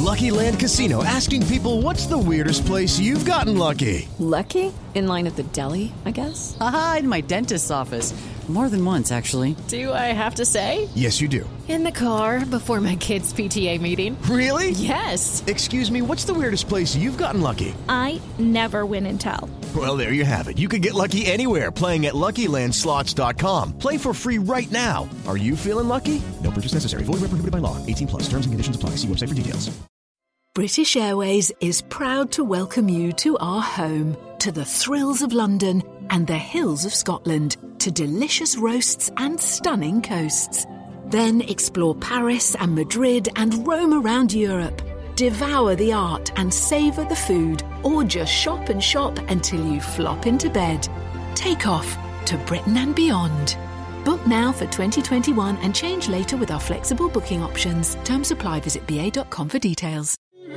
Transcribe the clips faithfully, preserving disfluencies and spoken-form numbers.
Lucky Land Casino, asking people, what's the weirdest place you've gotten lucky? Lucky? In line at the deli, I guess? Aha, in my dentist's office. More than once, actually. Do I have to say? Yes, you do. In the car before my kids' P T A meeting. Really? Yes. Excuse me, what's the weirdest place you've gotten lucky? I never win and tell. Well, there you have it. You can get lucky anywhere, playing at Lucky Land Slots dot com. Play for free right now. Are you feeling lucky? No purchase necessary. Void where prohibited by law. eighteen plus. Terms and conditions apply. See website for details. British Airways is proud to welcome you to our home, to the thrills of London and the hills of Scotland, to delicious roasts and stunning coasts. Then explore Paris and Madrid and roam around Europe. Devour the art and savour the food, or just shop and shop until you flop into bed. Take off to Britain and beyond. Book now for twenty twenty-one and change later with our flexible booking options. Terms apply. Visit b a dot com for details.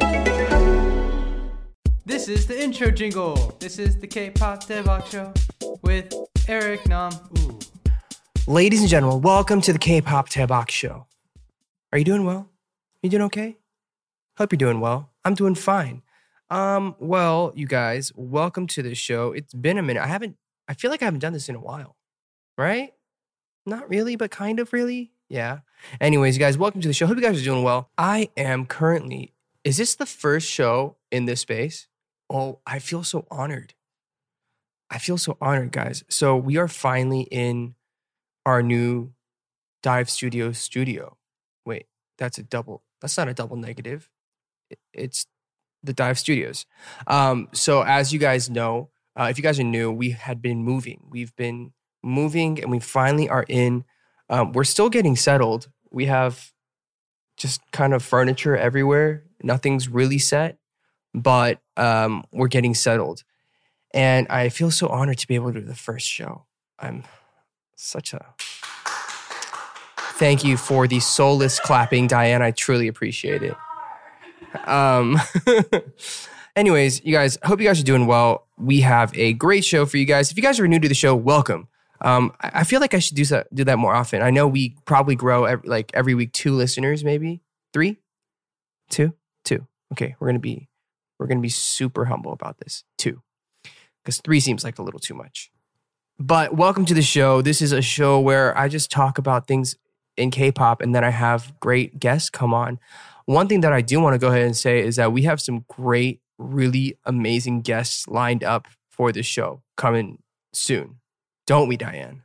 This is the intro jingle. This is the K-pop Daebak Show with Eric Nam. Ooh. Ladies and gentlemen, welcome to the K-pop Daebak Show. Are you doing well? You doing okay? Hope you're doing well. I'm doing fine. Um, well, you guys, welcome to the show. It's been a minute. I haven't, I feel like I haven't done this in a while, right? Not really, but kind of really. Yeah. Anyways, you guys, welcome to the show. Hope you guys are doing well. I am currently, is this the first show in this space? Oh, I feel so honored. I feel so honored, guys. So we are finally in our new Dive Studios studio. Wait, that's a double, that's not a double negative. It's the Dive Studios. Um, so as you guys know, uh, if you guys are new, we had been moving. We've been moving and we finally are in. Um, we're still getting settled. We have just kind of furniture everywhere. Nothing's really set, but um, we're getting settled. And I feel so honored to be able to do the first show. I'm such a... Thank you for the soulless clapping, Diane. I truly appreciate it. Um, anyways, you guys, I hope you guys are doing well. We have a great show for you guys. If you guys are new to the show, welcome. Um, I, I feel like I should do that, do that more often. I know we probably grow every, like every week, two listeners, maybe three, two, two. Okay, we're gonna be we're gonna be super humble about this. Two, because three seems like a little too much. But welcome to the show. This is a show where I just talk about things in K-pop, and then I have great guests come on. One thing that I do want to go ahead and say is that we have some great, really amazing guests lined up for this show coming soon. Don't we, Diane?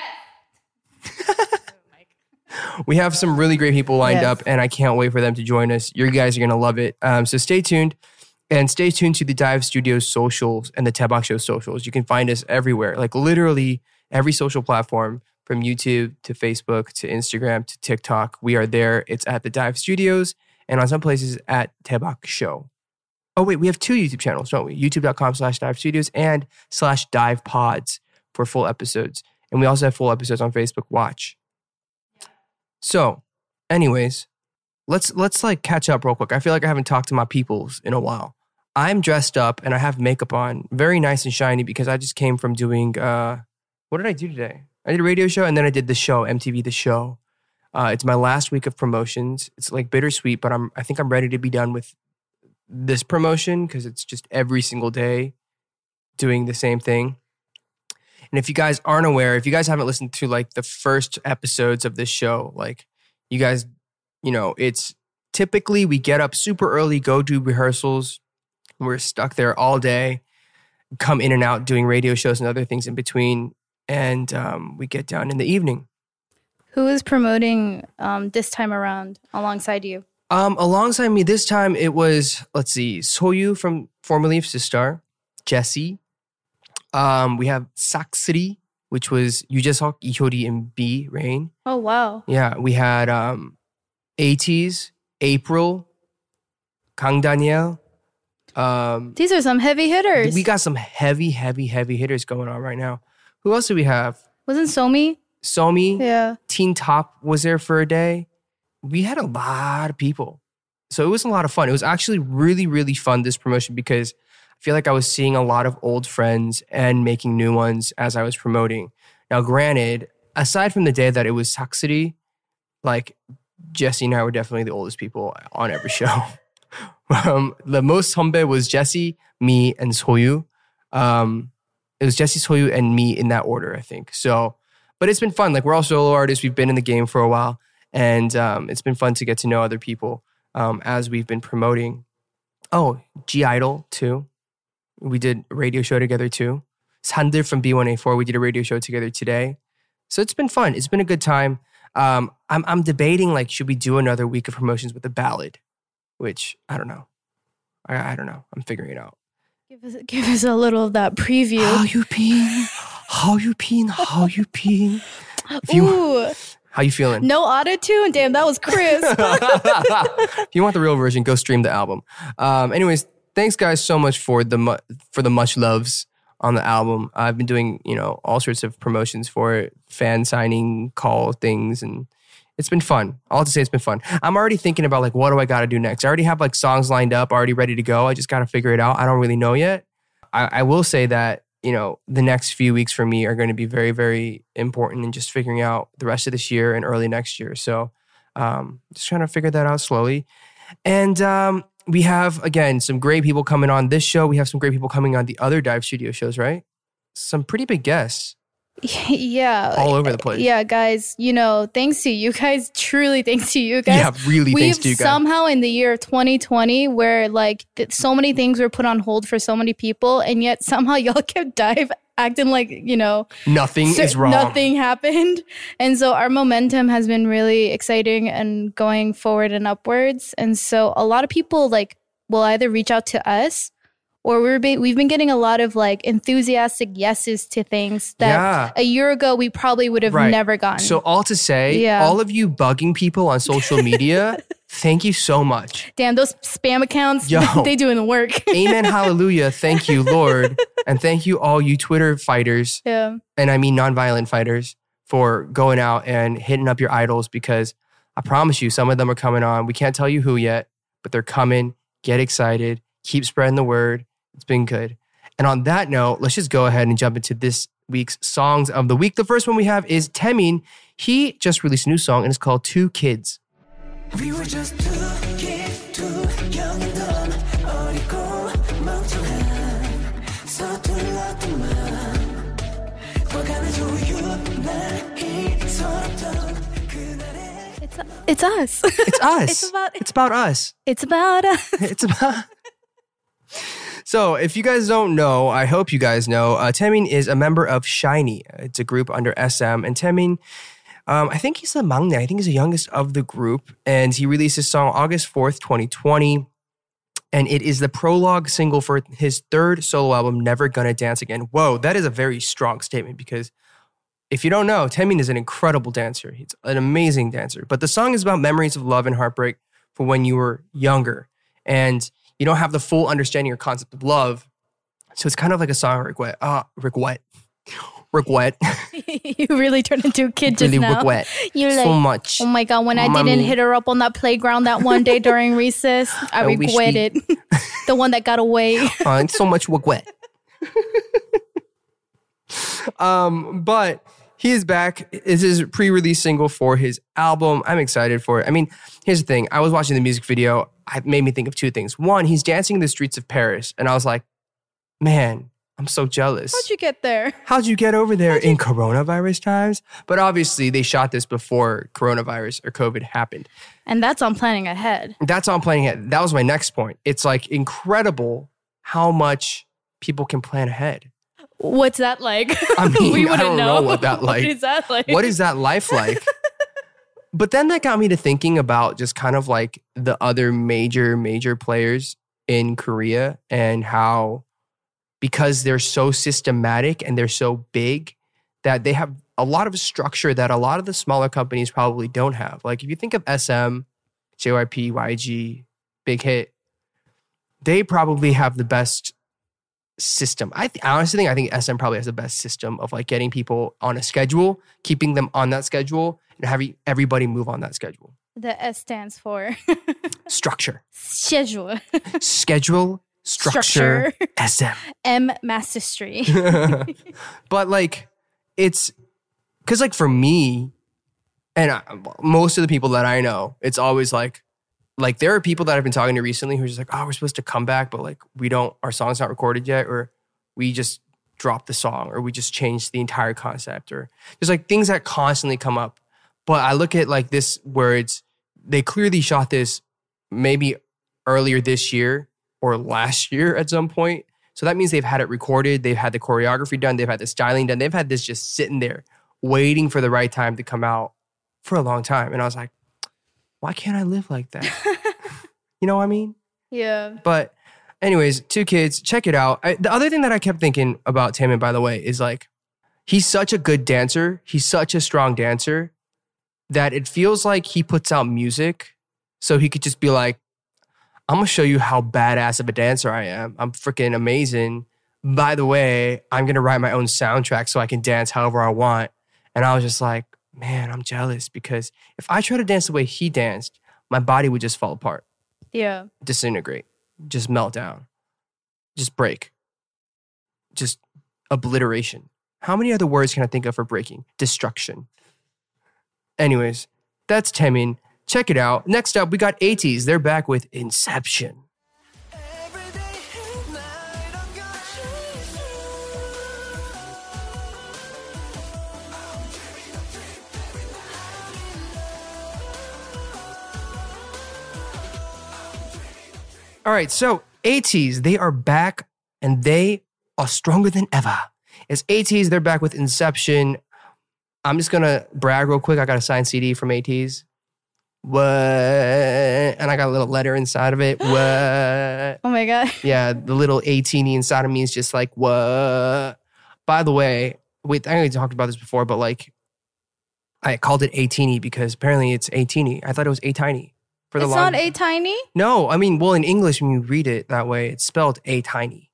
Yeah. We have some really great people lined Yes. up, and I can't wait for them to join us. You guys are going to love it. Um, so stay tuned, and stay tuned to the Dive Studios socials and the Daebak Show socials. You can find us everywhere, like literally every social platform, from YouTube to Facebook to Instagram to TikTok. We are there. It's at the Dive Studios, and on some places at Daebak Show. Oh, wait, we have two YouTube channels, don't we? YouTube.com slash Dive Studios and slash Dive Pods for full episodes. And we also have full episodes on Facebook Watch. So, anyways, let's let's like catch up real quick. I feel like I haven't talked to my peoples in a while. I'm dressed up and I have makeup on, very nice and shiny, because I just came from doing, uh, what did I do today? I did a radio show and then I did the show, M T V The Show. Uh, it's my last week of promotions. It's like bittersweet, but I'm I think I'm ready to be done with this promotion because it's just every single day doing the same thing. And if you guys aren't aware, if you guys haven't listened to like the first episodes of this show, like you guys, you know, it's typically we get up super early, go do rehearsals. We're stuck there all day, come in and out doing radio shows and other things in between. And um, we get down in the evening. Who is promoting um, this time around alongside you? Um, alongside me this time, it was, let's see, Soyu from formerly of Sistar, Jessie. Um, we have Saksri, which was Yujaseok, Ihyori, and B, Rain. Oh, wow. Yeah, we had um, eighties, April, Kang Daniel. Um, These are some heavy hitters. we got some heavy, heavy, heavy hitters going on right now. Who else do we have? Wasn't Somi? Somi. Yeah. Teen Top was there for a day. We had a lot of people. So it was a lot of fun. It was actually really, really fun, this promotion, because I feel like I was seeing a lot of old friends and making new ones as I was promoting. Now, granted, aside from the day that it was Saksuri, like Jesse and I were definitely the oldest people on every show. Um, the most 선배 was Jesse, me, and Soyu. Um, it was Jesse, Soyu, and me in that order, I think. So, but it's been fun. Like, we're all solo artists. We've been in the game for a while. And um, it's been fun to get to know other people um, as we've been promoting. Oh, G-Idol, too. We did a radio show together, too. Sander from B one A four, we did a radio show together today. So it's been fun. It's been a good time. Um, I'm I'm debating, like, should we do another week of promotions with a ballad? Which, I don't know. I, I don't know. I'm figuring it out. Give us, give us a little of that preview. How you been? How you been? How you been? If you, Ooh. How you feeling? No auto-tune? Damn, that was crisp. If you want the real version, go stream the album. Um, anyways, thanks guys so much for the mu- for the much loves on the album. I've been doing, you know, all sorts of promotions for it, fan signing, call things, and it's been fun. I'll have to say it's been fun. I'm already thinking about, like, what do I got to do next? I already have, like, songs lined up, already ready to go. I just got to figure it out. I don't really know yet. I, I will say that, you know, the next few weeks for me are going to be very, very important in just figuring out the rest of this year and early next year. So um, just trying to figure that out slowly. And um, we have, again, some great people coming on this show. We have some great people coming on the other Dive Studio shows, right? Some pretty big guests. Yeah. All over the place. Yeah, guys, you know, thanks to you guys, truly thanks to you guys. Yeah, really We've thanks to you guys. Somehow in the year of twenty twenty, where like th- so many things were put on hold for so many people, and yet somehow y'all kept Dive acting like, you know, Nothing cer- is wrong. Nothing happened. And so our momentum has been really exciting and going forward and upwards. And so a lot of people like will either reach out to us, or we're be- we've been getting a lot of like enthusiastic yeses to things that Yeah. a year ago we probably would have Right. never gotten. So all to say, Yeah. all of you bugging people on social media, thank you so much. Damn, those spam accounts, Yo. they doing the work. Amen, hallelujah. Thank you, Lord. And thank you all you Twitter fighters, Yeah. and I mean nonviolent fighters, for going out and hitting up your idols, because I promise you, some of them are coming on. We can't tell you who yet, but they're coming. Get excited. Keep spreading the word. It's been good. And on that note, let's just go ahead and jump into this week's songs of the week. The first one we have is Taemin. He just released a new song, and it's called Two Kids. We were just two kids, too young and dumb, 어리고 멍청한 서툴렀더만 버가는 조용한 서럽던 그날의 It's, it's us. It's us. It's about- it's about us. It's about us. It's about... So, if you guys don't know, I hope you guys know, uh, Taemin is a member of SHINee. It's a group under S M. And Taemin, um, I think he's the maknae. I think he's the youngest of the group. And he released his song August fourth, twenty twenty. And it is the prologue single for his third solo album, Never Gonna Dance Again. Whoa, that is a very strong statement, because if you don't know, Taemin is an incredible dancer. He's an amazing dancer. But the song is about memories of love and heartbreak for when you were younger. And you don't have the full understanding or concept of love. So it's kind of like a song of regret. Ah, regret. Regret. You really turned into a kid just Really now. regret. You're like, So much. oh my God, when I Mommy. didn't hit her up on that playground that one day during recess, I, I wish regret we- it. The one that got away. Uh, so much regret. um, but he is back. It's his pre-release single for his album. I'm excited for it. I mean, here's the thing. I was watching the music video. It made me think of two things. One, he's dancing in the streets of Paris. And I was like, man, I'm so jealous. How'd you get there? How'd you get over there in coronavirus times? But obviously, they shot this before coronavirus or COVID happened. And that's on planning ahead. That's on planning ahead. That was my next point. It's like incredible how much people can plan ahead. What's that like? I mean, we I wouldn't don't know what that like. What is that like? What is that life like? But then that got me to thinking about just kind of like the other major, major players in Korea, and how, because they're so systematic and they're so big, that they have a lot of structure that a lot of the smaller companies probably don't have. Like if you think of S M, J Y P, Y G, Big Hit, they probably have the best system. I, th- I honestly think I think S M probably has the best system of like getting people on a schedule, keeping them on that schedule, and having everybody move on that schedule. The S stands for Structure. schedule. Schedule, structure, Structure. S M. M Mastery. But like, it's because like for me, and I, most of the people that I know, it's always like, like there are people that I've been talking to recently who are just like, oh, we're supposed to come back, but like we don't, our song's not recorded yet, or we just dropped the song, or we just changed the entire concept, or there's like things that constantly come up. But I look at like this where it's, they clearly shot this maybe earlier this year or last year at some point. So that means they've had it recorded, they've had the choreography done, they've had the styling done, they've had this just sitting there waiting for the right time to come out for a long time. And I was like, why can't I live like that? You know what I mean? Yeah. But anyways, Two Kids, check it out. I, the other thing that I kept thinking about Taemin, by the way, is like, he's such a good dancer. He's such a strong dancer that it feels like he puts out music so he could just be like, I'm going to show you how badass of a dancer I am. I'm freaking amazing. By the way, I'm going to write my own soundtrack so I can dance however I want. And I was just like, man, I'm jealous, because if I try to dance the way he danced, my body would just fall apart. Yeah. Disintegrate. Just melt down. Just break. Just obliteration. How many other words can I think of for breaking? Destruction. Anyways, that's Taemin. Check it out. Next up, we got ATEEZ. They're back with Inception. All right, so ATEEZ, they are back and they are stronger than ever. It's ATEEZ, they're back with Inception. I'm just going to brag real quick. I got a signed C D from ATEEZ. What? And I got a little letter inside of it. What? Oh my God. Yeah, the little A-teeny inside of me is just like, what? By the way, wait, I already talked about this before, but like, I called it A-teeny because apparently it's A-teeny. I thought it was A-tiny. For the It's long... not A tiny? No, I mean, well, in English, when you read it that way, it's spelled A-tiny.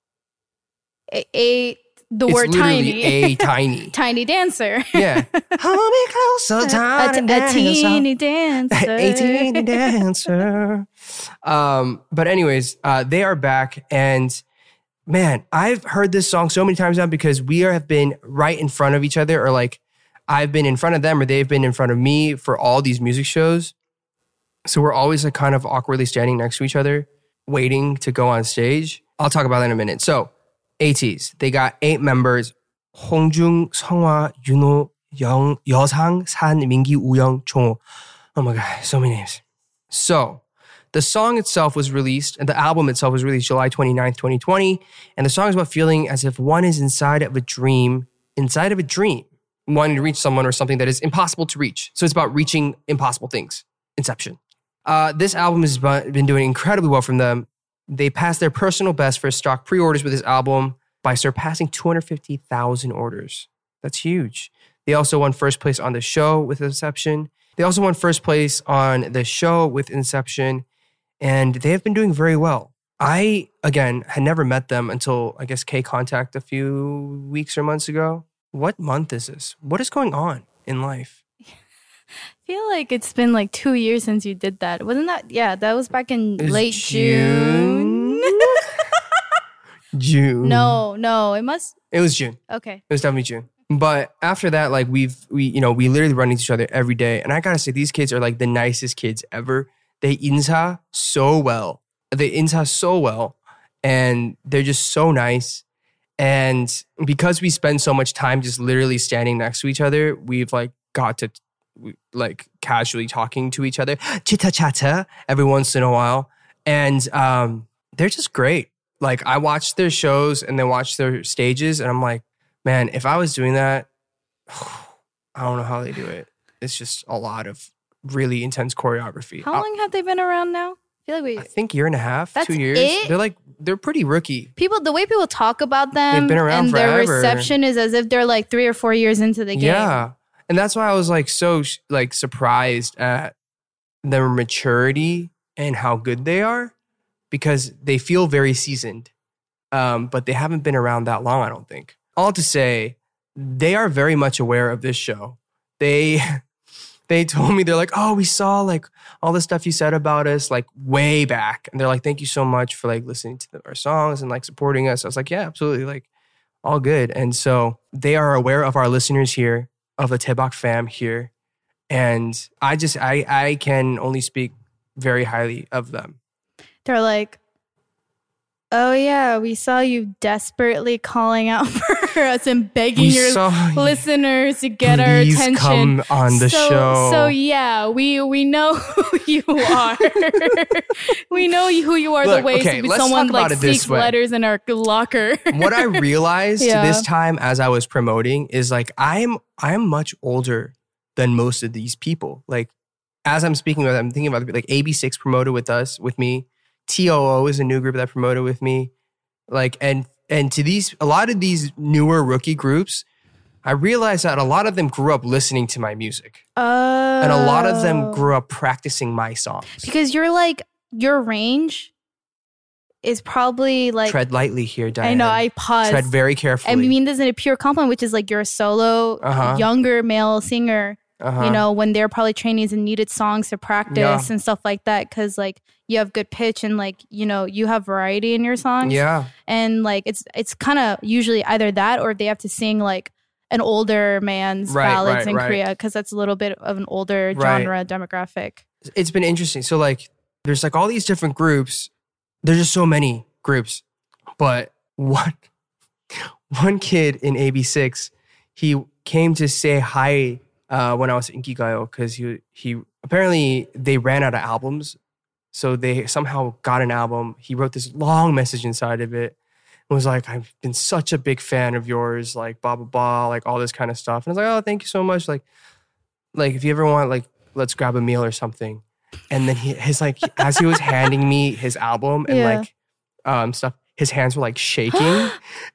A, a the It's word literally tiny. A-tiny. Tiny dancer. Yeah. Hold me closer, a, tiny a, a dancer. teeny dancer. A teeny dancer. Um, but anyways, uh, they are back. And man, I've heard this song so many times now because we are, have been right in front of each other, or like I've been in front of them or they've been in front of me for all these music shows. So we're always like kind of awkwardly standing next to each other, waiting to go on stage. I'll talk about that in a minute. So ATEEZ, they got eight members. 홍중, 성화, 윤호, 영, 여상, 산, 민기, 우영, 종호. Oh my God, so many names. So the song itself was released, and the album itself was released July twenty-ninth, twenty twenty. And the song is about feeling as if one is inside of a dream, inside of a dream, wanting to reach someone or something that is impossible to reach. So it's about reaching impossible things. Inception. Uh, this album has been doing incredibly well from them. They passed their personal best for stock pre-orders with this album by surpassing two hundred fifty thousand orders. That's huge. They also won first place on the show with Inception. They also won first place on the show with Inception, and they have been doing very well. I, again, had never met them until, I guess, K-Contact a few weeks or months ago. What month is this? What is going on in life? I feel like it's been like two years since you did that. Wasn't that? Yeah, that was back in Is late June. June. June. No, no, it must. It was June. Okay. It was definitely June. But after that, like we've, we, you know, we literally run into each other every day. And I gotta say, these kids are like the nicest kids ever. They insa so well. They insa so well. And they're just so nice. And because we spend so much time just literally standing next to each other, we've like got to like casually talking to each other, chitta chatta every once in a while. And um, they're just great. Like I watch their shows and then watch their stages and I'm like, man, if I was doing that, I don't know how they do it. It's just a lot of really intense choreography. How I, long have they been around now? I feel like we. I think year and a half, That's two years. it? They're like, they're pretty rookie. People, the way people talk about them They've been around and their forever. reception is as if they're like three or four years into the game. Yeah. And that's why I was like so like surprised at their maturity and how good they are, because they feel very seasoned, um, but they haven't been around that long, I don't think. All to say, they are very much aware of this show. They they told me, they're like, oh, we saw like all the stuff you said about us like way back. And they're like, thank you so much for like listening to the, our songs and like supporting us. I was like, yeah, absolutely. Like all good. And so they are aware of our listeners here, of the Taebak fam here. And I just, I, I can only speak very highly of them. They're like, oh yeah, we saw you desperately calling out for us and begging We your saw you. listeners to get our Please attention. come on the so, show. So yeah, we we know who you are. We know who you are. Look, the way okay, let's someone talk about like it this sneaks way. letters in our locker. What I realized Yeah. this time as I was promoting is like I'm I'm much older than most of these people. Like as I'm speaking with them, I'm thinking about like A B six promoted with us, with me. T O O is a new group that promoted with me. Like and and to these a lot of these newer rookie groups, I realized that a lot of them grew up listening to my music. Oh. And a lot of them grew up practicing my songs. Because you're like, your range is probably like, Tread lightly here, Diane. I know, I paused. Tread very carefully. I mean this in a pure compliment, which is like you're a solo, Uh-huh. younger male singer. Uh-huh. You know, when they're probably trainees and needed songs to practice Yeah. and stuff like that, because like you have good pitch and like you know you have variety in your songs. Yeah. And like it's it's kind of usually either that or they have to sing like an older man's Right, ballads right, in right. Korea because that's a little bit of an older Right. genre demographic. It's been interesting. So like there's like all these different groups. There's just so many groups. But one one kid in A B six, he came to say hi uh, when I was in Inkigayo because he he apparently they ran out of albums. So they somehow got an album. He wrote this long message inside of it. It was like, I've been such a big fan of yours, like blah, blah, blah, like all this kind of stuff. And I was like, oh, thank you so much. Like, like if you ever want, like, let's grab a meal or something. And then he, his like, as he was handing me his album and Yeah. like um, stuff, his hands were like shaking.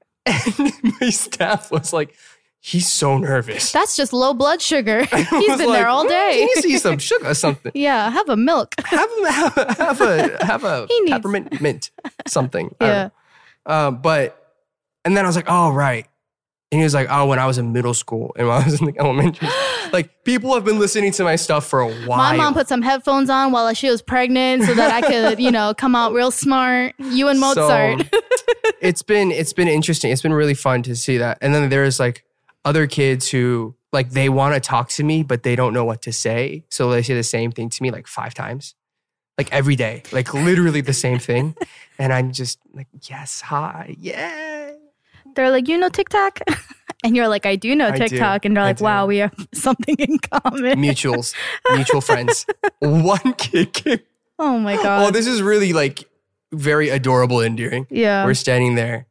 And my staff was like, he's so nervous. That's just low blood sugar. I He's was been like, there all "Mm, day. Can you see some sugar or something? Yeah, have a milk. Have a, have a, have a, have a He needs- peppermint mint something. I don't Yeah. know. Um, but, and then I was like, oh, right. And he was like, oh, when I was in middle school and when I was in like elementary, like people have been listening to my stuff for a while. My mom put some headphones on while she was pregnant so that I could, you know, come out real smart. You and Mozart. So, it's been, it's been interesting. It's been really fun to see that. And then there's like other kids who like, they want to talk to me, but they don't know what to say. So they say the same thing to me like five times. Like every day, like literally the same thing. And I'm just like, yes, hi, yeah. They're like, you know TikTok? And you're like, I do know I do. TikTok. And they're I like, do. wow, we have something in common. Mutuals, mutual friends. One kid came. Oh my God. Oh, this is really like very adorable and endearing. Yeah. We're standing there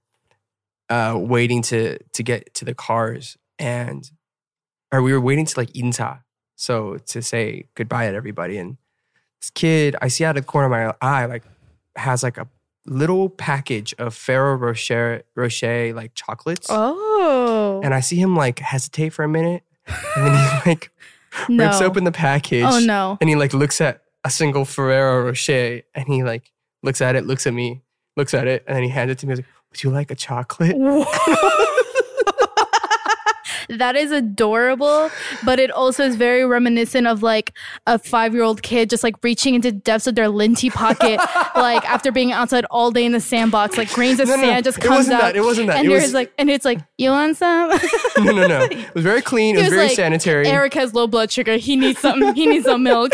uh, waiting to to get to the cars. And or we were waiting to like insa. So to say goodbye to everybody. And this kid, I see out of the corner of my eye, like has like a little package of Ferrero Rocher, Rocher like chocolates. Oh. And I see him like hesitate for a minute. And then he like No. rips open the package. Oh, no. And he like looks at a single Ferrero Rocher and he like looks at it, looks at me, looks at it, and then he hands it to me. He's like, would you like a chocolate? That is adorable, but it also is very reminiscent of like a five-year-old kid just like reaching into the depths of their linty pocket, like after being outside all day in the sandbox, like grains of No, no, sand just it comes wasn't out. that, it wasn't that. And It there's was- like, and it's like, you want some? No, no, no. It was very clean. It He was, very like, sanitary. Eric has low blood sugar. He needs something. He needs some milk.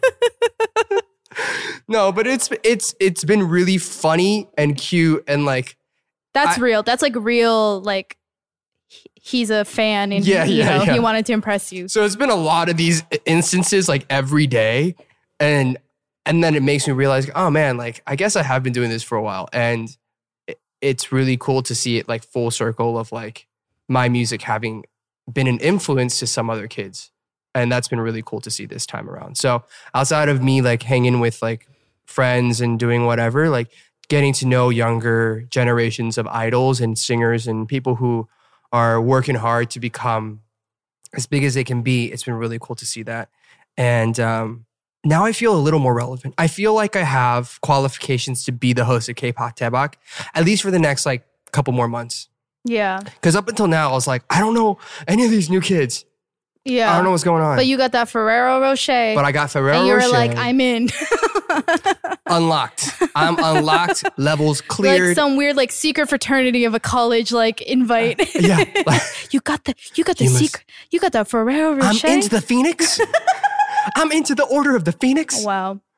No, but it's it's it's been really funny and cute and like That's I- real. That's like real. Like he- he's a fan, and Yeah, he, you yeah, know, yeah. he wanted to impress you. so it's been a lot of these instances like every day, and and then it makes me realize, oh man, like I guess I have been doing this for a while, and it, it's really cool to see it like full circle of like my music having been an influence to some other kids. And that's been really cool to see this time around. So outside of me like hanging with like friends and doing whatever, like getting to know younger generations of idols and singers and people who are working hard to become as big as they can be, it's been really cool to see that. And um, now I feel a little more relevant. I feel like I have qualifications to be the host of K-pop Daebak, at least for the next like couple more months. Yeah, Because up until now, I was like, I don't know any of these new kids. yeah. I don't know what's going on. But you got that Ferrero Rocher. But I got Ferrero and you were Rocher like, I'm in. unlocked. I'm unlocked, levels cleared. Like some weird like secret fraternity of a college like invite. yeah. Like, you got the you got the You must- secret you got the Ferrero I'm Rocher. into the Phoenix. I'm into the Order of the Phoenix. Wow.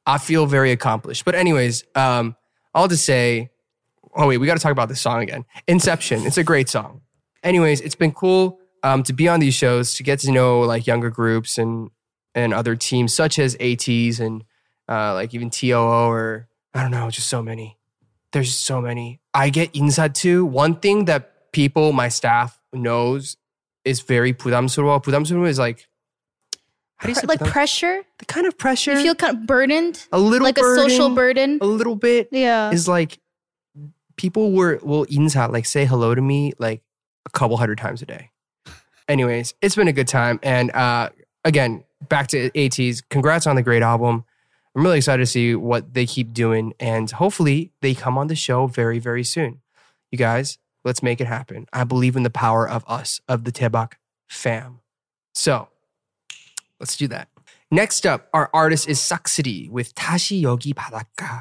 I feel very accomplished. But anyways, um, I'll just say, oh wait, we got to talk about this song again. Inception. It's a great song. Anyways, it's been cool um, to be on these shows, to get to know like younger groups and and other teams such as ATEEZ and uh, like even T O O or I don't know, just so many. There's so many. I get 인사 too. One thing that people, my staff knows is very 부담스러워. 부담스러워 is like, how do you say like 부담? pressure? The kind of pressure. You feel kind of burdened? A little like burden, a social burden? A little bit. Yeah. Is like, people were, will 인사, like say hello to me like a couple hundred times a day. Anyways, it's been a good time. And uh, again, back to ATEEZ. Congrats on the great album. I'm really excited to see what they keep doing. And hopefully they come on the show very, very soon. You guys, let's make it happen. I believe in the power of us, of the Taebak fam. So, let's do that. Next up, our artist is Saksidi with 다시 여기 바닷가.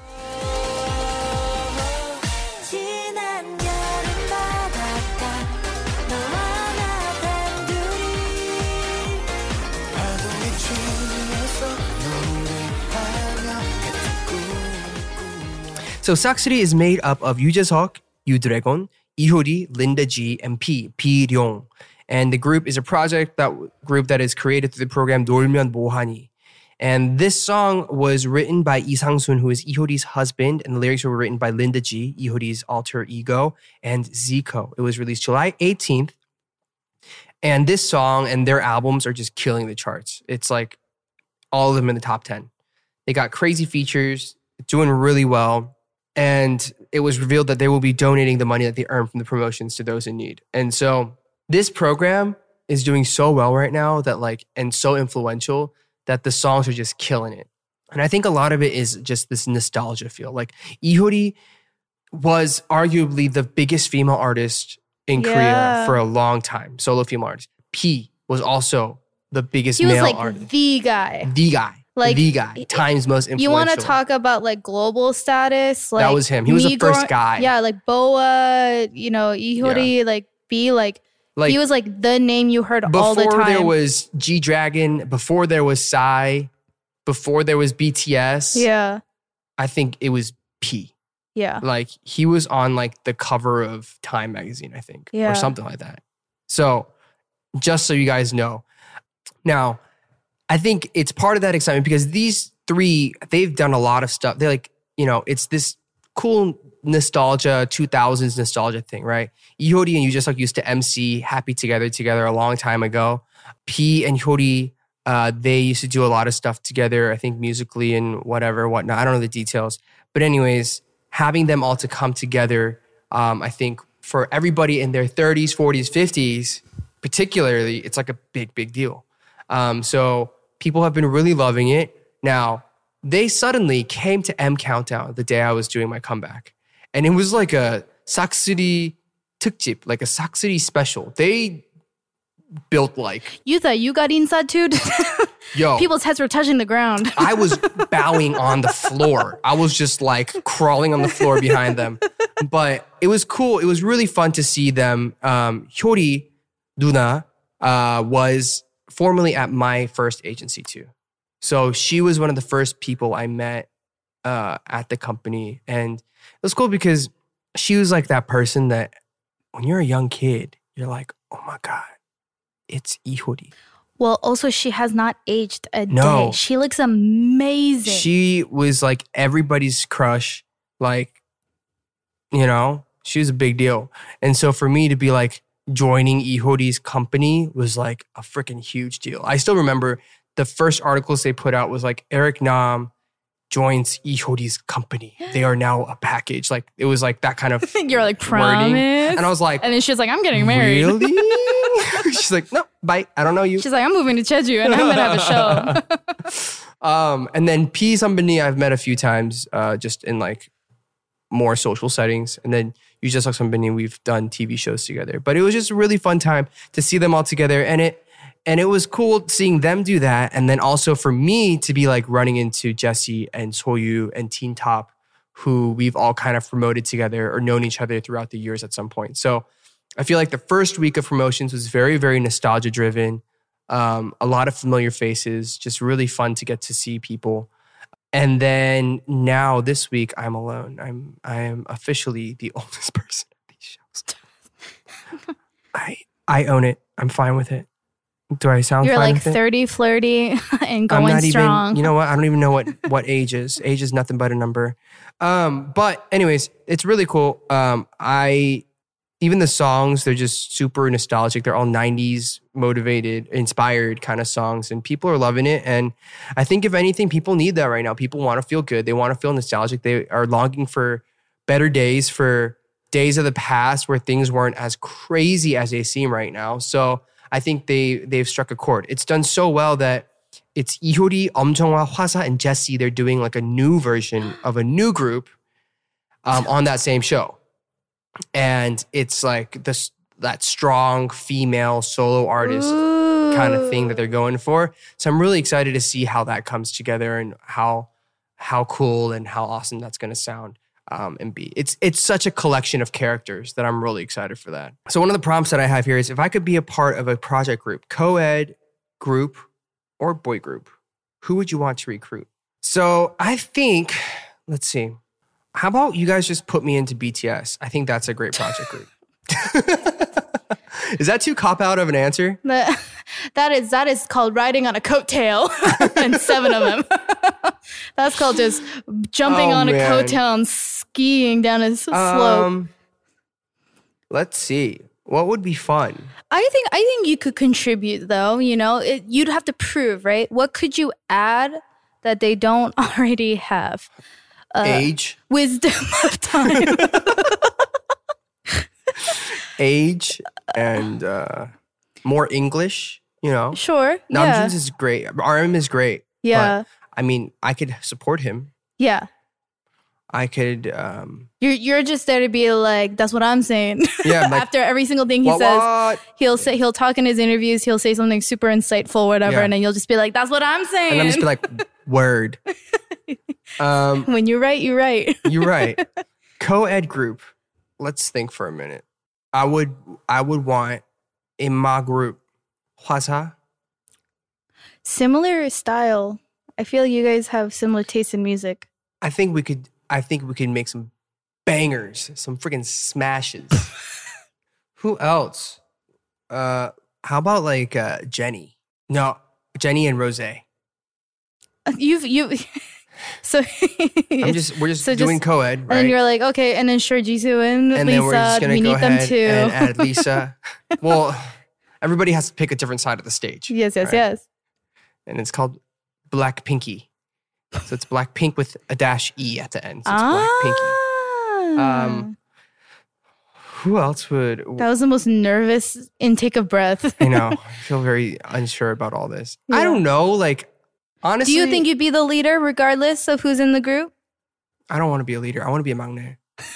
So Saksidi is made up of Yoo Jae-seok, Yoo Dragon, Ihori, Linda G, and P, P Ryong. And the group is a project that group that is created through the program 놀면 뭐하니. And this song was written by Lee Sang-soon, who is Ihori's husband, and the lyrics were written by Linda G, Ihori's alter ego, and Zico. It was released July eighteenth. And this song and their albums are just killing the charts. It's like all of them in the top ten. They got crazy features, doing really well. And it was revealed that they will be donating the money that they earn from the promotions to those in need. And so this program is doing so well right now that like, and so influential that the songs are just killing it. And I think a lot of it is just this nostalgia feel. Like Ihori was arguably the biggest female artist in Yeah. Korea for a long time, solo female artist. P was also the biggest He was male like artist. the guy. The guy. Like, the guy. Times most influential. You want to talk about like global status? Like That was him. He was the Migor- first guy. Yeah, like Boa, you know, Ihori, like B, like, Like, he was like the name you heard before all the time. there was G-Dragon, before there was Psy, before there was B T S, Yeah, I think it was P. yeah. Like he was on like the cover of Time magazine, I think, Yeah. or something like that. So just so you guys know. Now, I think it's part of that excitement because these three, they've done a lot of stuff. They're like, you know, it's this cool nostalgia, two thousands nostalgia thing, right? Ihori and Yoo Jae-seok used to M C Happy Together together a long time ago. P and Hyori, uh, they used to do a lot of stuff together, I think musically and whatever, whatnot. I don't know the details. But anyways, having them all to come together, um, I think for everybody in their thirties, forties, fifties, particularly, it's like a big, big deal. Um, so people have been really loving it. Now, they suddenly came to M Countdown the day I was doing my comeback. And it was like a Saksidi 특집, like a Saksidi special. They built like, You thought you got inside too? yo, People's heads were touching the ground. I was bowing on the floor. I was just like crawling on the floor behind them. But it was cool. It was really fun to see them. Um, Hyori Duna uh, was formerly at my first agency too. So she was one of the first people I met uh, at the company. And it was cool because she was like that person that when you're a young kid, you're like, oh my God, it's Ihori. Well, also, she has not aged a No. day. She looks amazing. She was like everybody's crush. Like, you know, she was a big deal. And so for me to be like joining Ihori's company was like a freaking huge deal. I still remember the first articles they put out was like Eric Nam joins Ihori's company. They are now a package. Like it was like that kind of You're like, wording. promise? And I was like, And then she's like, I'm getting married. really? She's like, no, bye. I don't know you. She's like, I'm moving to Jeju and I'm going to have a show. Um, and then P Somebody I've met a few times uh, just in like more social settings. And then you just like Somebody, we've done T V shows together. But it was just a really fun time to see them all together. And it and it was cool seeing them do that. And then also for me to be like running into Jessie and Soyu and Teen Top, who we've all kind of promoted together or known each other throughout the years at some point. So I feel like the first week of promotions was very, very nostalgia driven. Um, a lot of familiar faces, just really fun to get to see people. And then now this week I'm alone. I'm I am officially the oldest person at these shows. I I own it. I'm fine with it. Do I sound You're fine like with it? thirty, flirty, and going I'm not strong. even, you know what? I don't even know what, what age is. Age is nothing but a number. Um, but anyways, it's really cool. Um, I, even the songs, they're just super nostalgic. They're all nineties motivated, inspired kind of songs, and people are loving it. And I think if anything, people need that right now. People want to feel good. They want to feel nostalgic. They are longing for better days, for days of the past where things weren't as crazy as they seem right now. So I think they, they've struck a chord. It's done so well that it's Ihori, Omjongwa, Hwasa, and Jessie. They're doing like a new version of a new group um, on that same show. And it's like this that strong female solo artist Ooh. kind of thing that they're going for. So I'm really excited to see how that comes together and how how cool and how awesome that's going to sound. Um, and be. It's it's such a collection of characters that I'm really excited for that. So one of the prompts that I have here is if I could be a part of a project group, co-ed group or boy group, who would you want to recruit? So I think, let's see, how about you guys just put me into B T S? I think that's a great project group. Is that too cop-out of an answer? That, that is that is called riding on a coattail, and seven of them. That's called just jumping Oh, on a man. coattail and skiing down a s- slope. Um, let's see. What would be fun? I think I think you could contribute though. You know, it, you'd have to prove, right? What could you add that they don't already have? Uh, Age. Wisdom of time. Age and uh, more English, you know. Sure. Yeah. Namjoon's is great. R M is great. Yeah. But, I mean, I could support him. Yeah. I could, um, You're you're just there to be like, that's what I'm saying. Yeah, like, After every single thing he what, says, what? he'll say he'll talk in his interviews. He'll say something super insightful, whatever, Yeah. and then you'll just be like, "That's what I'm saying." And I'm just be like, word. Um, when you're right, you're right. you're right. Co-ed group. Let's think for a minute. I would, I would want in my group, Hwasa. Similar style. I feel you guys have similar taste in music. I think we could. I think we could make some bangers, some freaking smashes. Who else? Uh, how about like uh, Jenny? No, Jenny and Rose. I'm You've you. So just. We're just So doing just- co-ed, right? and you're like, okay, and then sure, Jisoo and, and Lisa, then we're just gonna we go need them ahead too. and add Lisa. Well, everybody has to pick a different side of the stage. yes, yes, right? yes. And it's called Black Pinky. So it's Black Pink with a dash E at the end. So it's ah, Black Pinky. Um, who else would? that was the most nervous intake of breath. I know. I feel very unsure about all this. I Yeah. don't know. Like, honestly, Do you think you'd be the leader regardless of who's in the group? I don't want to be a leader. I want to be a maknae.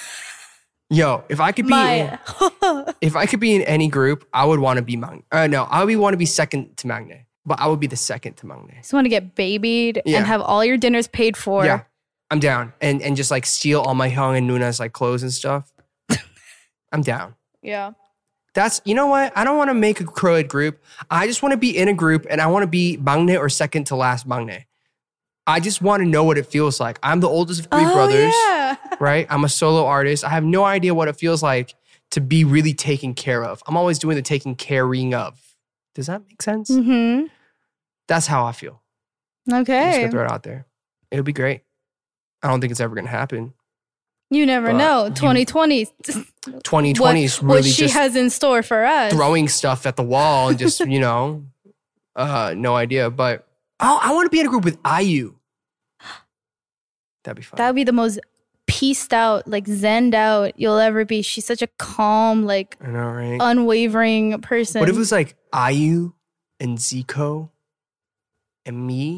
Yo, if I could be, My, if I could be in any group, I would want to be maknae. Uh, no, I would want to be second to maknae, but I would be the second to maknae. just want to get babied Yeah. and have all your dinners paid for. Yeah, I'm down, and and just like steal all my Hyung and Nuna's like clothes and stuff. I'm down. Yeah. That's, you know what? I don't want to make a co-ed group. I just want to be in a group and I want to be maknae or second to last maknae. I just want to know what it feels like. I'm the oldest of three oh, brothers, Yeah. right? I'm a solo artist. I have no idea what it feels like to be really taken care of. I'm always doing the taking caring of. Does that make sense? Mm-hmm. That's how I feel. I'm just Okay. gonna throw it out there. It'll be great. I don't think it's ever gonna happen. You never But know. you- twenty twenty. twenty twenty is what, what really she just has in store for us. throwing stuff at the wall and just, you know, uh, no idea. But oh, I want to be in a group with I U. That'd be fun. That would be the most pieced out, like zened out you'll ever be. She's such a calm, like I know, right? unwavering person. What if it was like I U and Zico and me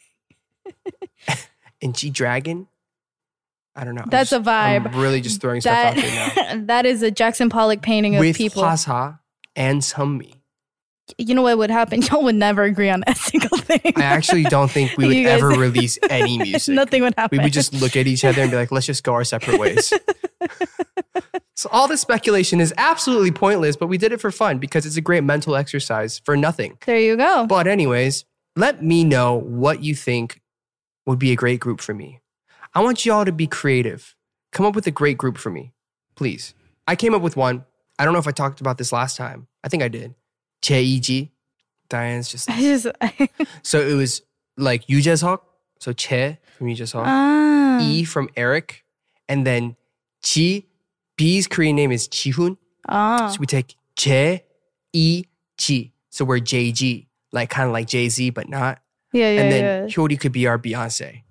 and G Dragon? I don't know. I'm That's just- a vibe. I'm really just throwing stuff that, out there now. that is a Jackson Pollock painting of With people. Hwasa and Sunmi. You know what would happen? Y'all would never agree on a single thing. I actually don't think we would You guys- ever release any music. Nothing would happen. We would just look at each other and be like, let's just go our separate ways. So all this speculation is absolutely pointless, but we did it for fun because it's a great mental exercise for nothing. There you go. But anyways, let me know what you think would be a great group for me? I want y'all to be creative. Come up with a great group for me, please. I came up with one. I don't know if I talked about this last time. I think I did. 제이지. Diane's just... I just So it was like 유재석. So Che from 유재석. ah. E from Eric. And then Ji. B's Korean name is Jihoon. Ah. So we take Je, E, G. So we're J G. Like kind of like Jay-Z, but not. Yeah, yeah, and then yeah. Hyori could be our Beyonce.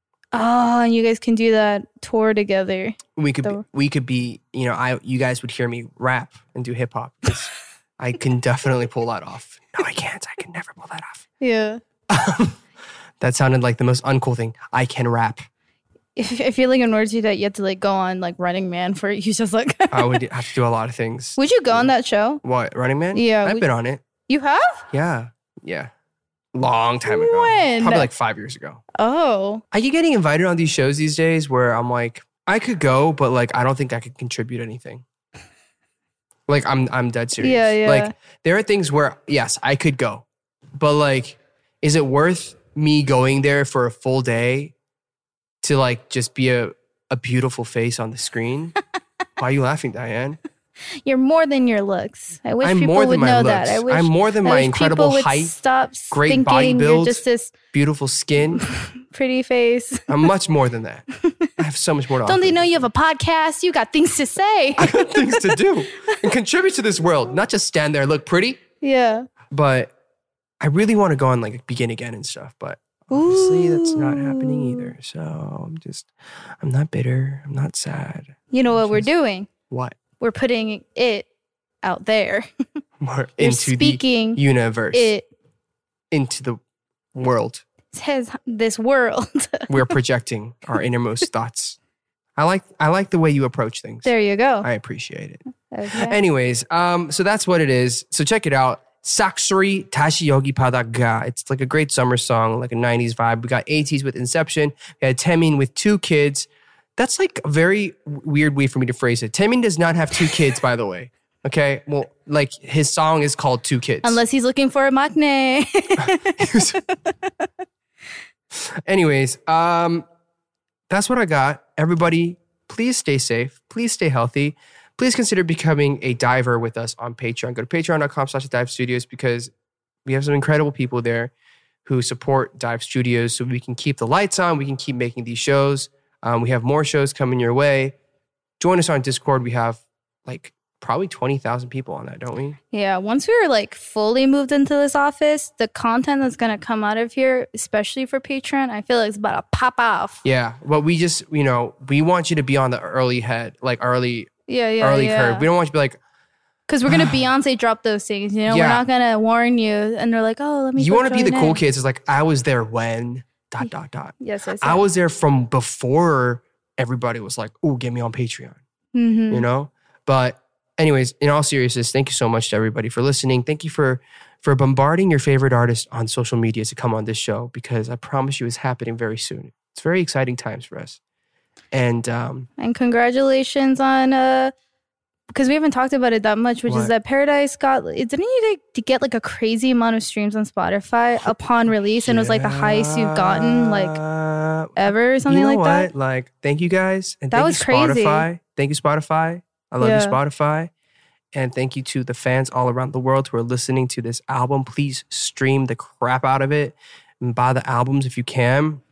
Oh, and you guys can do that tour together. We could be, So- we could be, you know, I you guys would hear me rap and do hip hop. I can definitely pull that off. No, I can't. I can never pull that off. Yeah. That sounded like the most uncool thing. I can rap. If, I feel like in order to do that, you have to like go on like Running Man for you just like. I would have to do a lot of things. Would you go on that show? What, Running Man? Yeah, I've we- been on it. You have? Yeah. Yeah. Long time ago. When? Probably like five years ago. Oh. I keep getting invited on these shows these days where I'm like, I could go, but like I don't think I could contribute anything. Like I'm I'm dead serious. Yeah, yeah. Like there are things where yes, I could go. But like, is it worth me going there for a full day to like just be a, a beautiful face on the screen? Why are you laughing, Diane? You're more than your looks. I wish I'm people more than would my know looks. that. I wish, I'm more than I my wish incredible people would height, Stop great thinking body you're build, just this beautiful skin. pretty face. I'm much more than that. I have so much more to Don't offer. they know you have a podcast? You got things to say. I got things to do and contribute to this world, not just stand there and look pretty. Yeah. But I really want to go on like Begin Again and stuff, but obviously that's not happening either. So I'm just, I'm not bitter. I'm not sad. You know what we're doing? What? We're putting it out there. More You're into speaking the universe, It into the world. says this world. We're projecting our innermost thoughts. I like, I like the way you approach things. There you go. I appreciate it. Okay. Anyways, um, so that's what it is. So check it out. Saksuri Tashi Yogi Padaga. It's like a great summer song, like a nineties vibe. We got eighties with Inception. We had Taemin with two kids. That's like a very weird way for me to phrase it. Taemin does not have two kids, by the way. Okay? Well, like his song is called Two Kids. Unless he's looking for a maknae. Anyways, um, that's what I got. Everybody, please stay safe. Please stay healthy. Please consider becoming a diver with us on Patreon. Go to patreon.com slash dive studios because we have some incredible people there who support Dive Studios so we can keep the lights on. We can keep making these shows. Um, we have more shows coming your way. Join us on Discord. We have like probably twenty thousand people on that, don't we? Yeah, once we were like fully moved into this office, the content that's going to come out of here, especially for Patreon, I feel like it's about to pop off. Yeah. But we just, you know, we want you to be on the early head, like early, Yeah, yeah, early yeah. curve. We don't want you to be like, Because we're going to Beyonce drop those things, you know? Yeah. We're not going to warn you. And they're like, oh, let me you go want to be the join cool in. kids. It's like, I was there when, dot, dot, dot. Yes, yes, I was there from before everybody was like, oh, get me on Patreon, Mm-hmm. you know? But anyways, in all seriousness, thank you so much to everybody for listening. Thank you for for bombarding your favorite artist on social media to come on this show because I promise you it's happening very soon. It's very exciting times for us. And um, And congratulations on, uh, because we haven't talked about it that much, which What? is that Paradise got, didn't you like to get like a crazy amount of streams on Spotify upon release? And it was like the highest you've gotten like uh, ever or something you know like what? that. Like, thank you guys. And That thank was you, crazy. Spotify. Thank you, Spotify. I love Yeah. you, Spotify. And thank you to the fans all around the world who are listening to this album. Please stream the crap out of it and buy the albums if you can.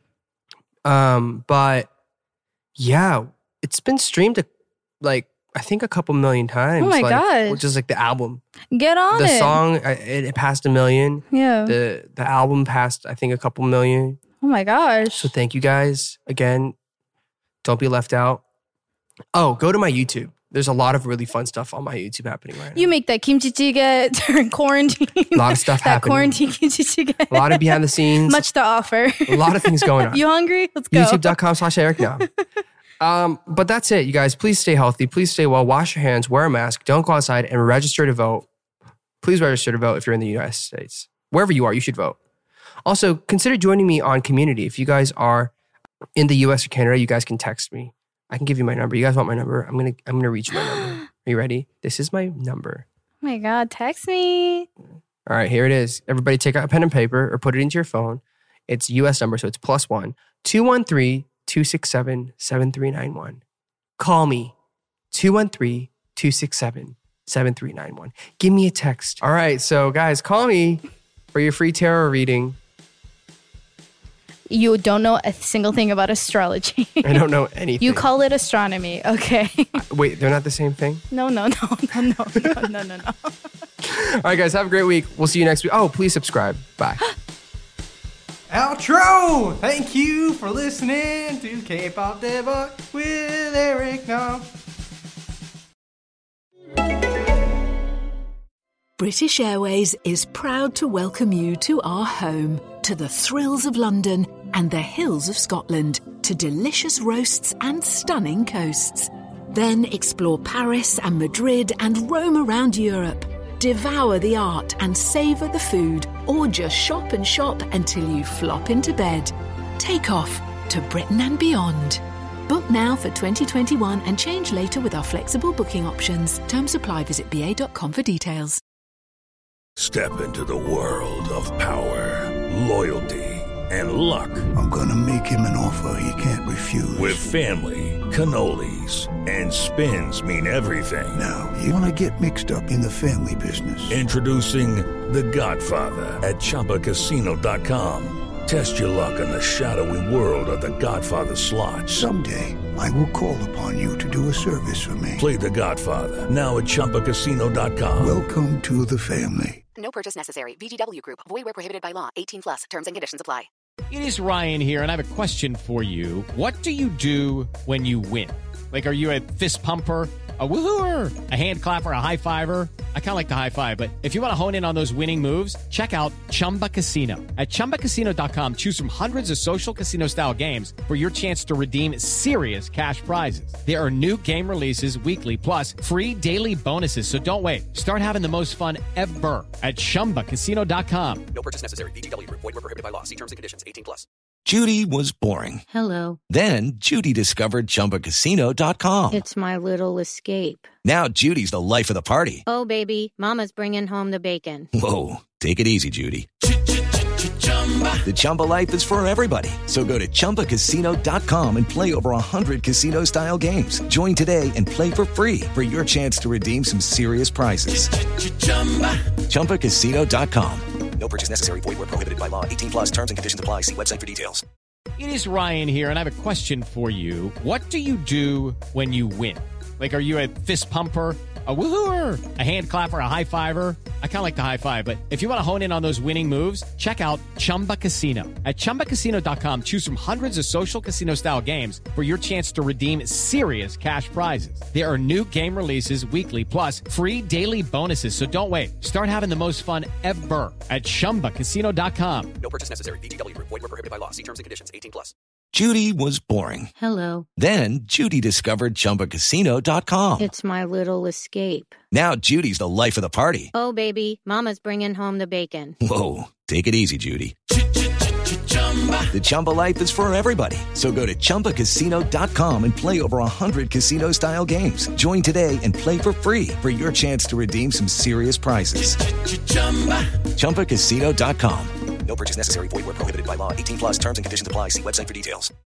Um, but yeah, it's been streamed to, like, I think a couple million times. Oh my like, gosh. Which is like the album. Get on The it. song, I- it, it passed a million. Yeah. The the album passed, I think, a couple million. Oh my gosh. So thank you guys again. Don't be left out. Oh, go to my YouTube. There's a lot of really fun stuff on my YouTube happening right now. You make that kimchi jjigae during quarantine. A lot of stuff that happening. quarantine kimchi jjigae. A lot of behind the scenes. Much to offer. A lot of things going on. You hungry? Let's go. YouTube.com slash Eric now. Um, but that's it, you guys. Please stay healthy. Please stay well. Wash your hands. Wear a mask. Don't go outside and register to vote. Please register to vote if you're in the United States. Wherever you are, you should vote. Also, consider joining me on Community. If you guys are in the U S or Canada, you guys can text me. I can give you my number. You guys want my number? I'm gonna I'm gonna reach my number. Are you ready? This is my number. Oh my God, text me. All right, here it is. Everybody take out a pen and paper or put it into your phone. It's U S number, so it's plus one, two one three, two six seven, seven three nine one. Call me, two one three, two six seven, seven three nine one. Give me a text. All right, so guys, call me for your free tarot reading. You don't know a single thing about astrology. I don't know anything. You call it astronomy, okay? Wait, they're not the same thing? No, no, no, no, no, no, no, no, no. All right, guys, have a great week. We'll see you next week. Oh, please subscribe. Bye. Outro! Thank you for listening to K-Pop Debug with Eric Nam. British Airways is proud to welcome you to our home, to the thrills of London and the hills of Scotland, to delicious roasts and stunning coasts. Then explore Paris and Madrid and roam around Europe. Devour the art and savour the food, or just shop and shop until you flop into bed. Take off to Britain and beyond. Book now for twenty twenty-one and change later with our flexible booking options. Terms apply. Visit b a dot com for details. Step into the world of power, loyalty, and luck. I'm gonna make him an offer he can't refuse. With family, cannolis, and spins mean everything. Now, you wanna get mixed up in the family business. Introducing The Godfather at Chumba Casino dot com. Test your luck in the shadowy world of The Godfather slot. Someday, I will call upon you to do a service for me. Play The Godfather, now at Chumba Casino dot com. Welcome to the family. No purchase necessary. V G W Group. Void where prohibited by law. eighteen plus. Terms and conditions apply. It is Ryan here, and I have a question for you. What do you do when you win? Like, are you a fist pumper, a woo-hooer, a hand clapper, a high fiver? I kind of like the high five, but if you want to hone in on those winning moves, check out Chumba Casino. At Chumba Casino dot com, choose from hundreds of social casino-style games for your chance to redeem serious cash prizes. There are new game releases weekly, plus free daily bonuses. So don't wait. Start having the most fun ever at Chumba Casino dot com. No purchase necessary. V G W Group. Void where prohibited by law. See terms and conditions. eighteen plus. Judy was boring. Hello. Then Judy discovered Chumba Casino dot com. It's my little escape. Now Judy's the life of the party. Oh, baby, mama's bringing home the bacon. Whoa, take it easy, Judy. The Chumba life is for everybody. So go to Chumba Casino dot com and play over one hundred casino-style games. Join today and play for free for your chance to redeem some serious prizes. Chumba Casino dot com. No purchase necessary. Void where prohibited by law. eighteen plus. Terms and conditions apply. See website for details. It is Ryan here, and I have a question for you. What do you do when you win? Like, are you a fist pumper, a woo-hooer, a hand clapper, a high fiver? I kind of like the high five, but if you want to hone in on those winning moves, check out Chumba Casino. At Chumba Casino dot com, choose from hundreds of social casino-style games for your chance to redeem serious cash prizes. There are new game releases weekly, plus free daily bonuses. So don't wait. Start having the most fun ever at Chumba Casino dot com. No purchase necessary. V G W Group. Void where prohibited by law. See terms and conditions. eighteen plus. Judy was boring. Hello. Then Judy discovered Chumba Casino dot com. It's my little escape. Now Judy's the life of the party. Oh, baby, mama's bringing home the bacon. Whoa, take it easy, Judy. The Chumba life is for everybody. So go to Chumba Casino dot com and play over one hundred casino-style games. Join today and play for free for your chance to redeem some serious prizes. Chumba Casino dot com. No purchase necessary. Void where prohibited by law. eighteen plus. Terms and conditions apply. See website for details.